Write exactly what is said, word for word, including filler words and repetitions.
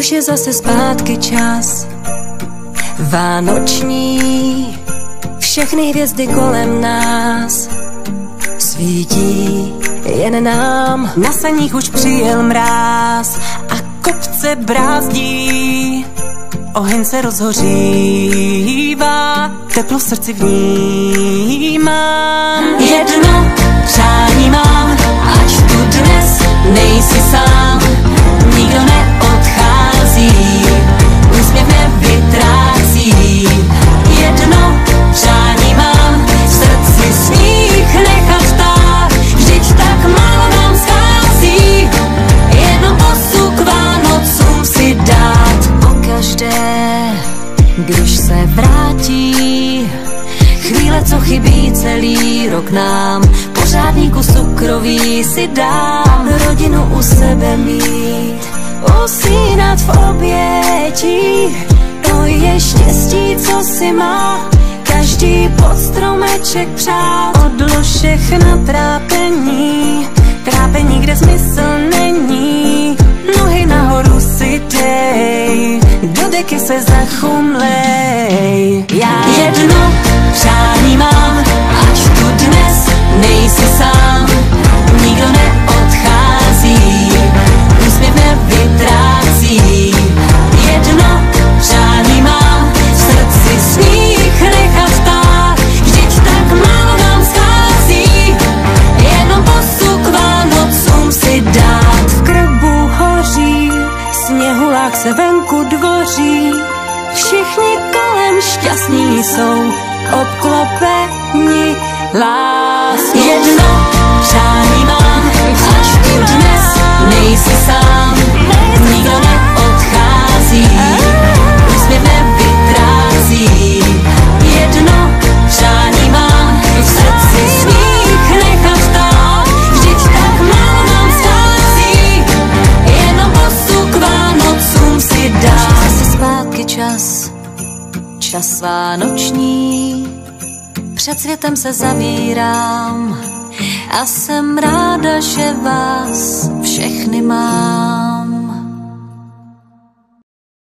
už je zase zpátky čas vánoční, všechny hvězdy kolem nás svítí, jen nám na saních už přijel mráz a kopce brázdí. Oheň se rozhořívá, teplo v srdci vnímám. Jedno přání mám, ať tu dnes nejsi sám, nikdo neodchází, úsměv nevytrácí. Jedno přání mám, v srdci smích nechat tak, vždyť tak málo nám schází, jedno pusu k Vánocům si dát. Pokaždé, když se vrátí chvíle, co chybí celý rok nám, pořádný kus cukroví si dám, rodinu u sebe mít, usínat v obětí, to je štěstí, co si má každý pod stromeček přát. Odlož všechna trápení, trápení, kde smysl není, nohy nahoru si dej, do deky se zachumlej. Já jedno přání mám, ať tu dnes nejsi sám, nikdo neodchází, úsměv nevytrácí. Jedno přání mám, v srdci smích nechat tak, vždyť tak málo nám schází, jedno pusu k Vánocům si dát. V krbu hoří, sněhulák se venku dvoří, všichni kolem šťastní jsou, obklopeni láskou. Jedno přání mám, ať tu dnes nejsi sám, nikdo neodchází, úsměv nevytrácí. Jedno přání mám, v srdci smích nechat tak, vždyť tak málo nám schází, jedno pusu k Vánocům si dá. Zase zpátky čas, čas vánoční, před světem se zavírám a jsem ráda, že vás všechny mám.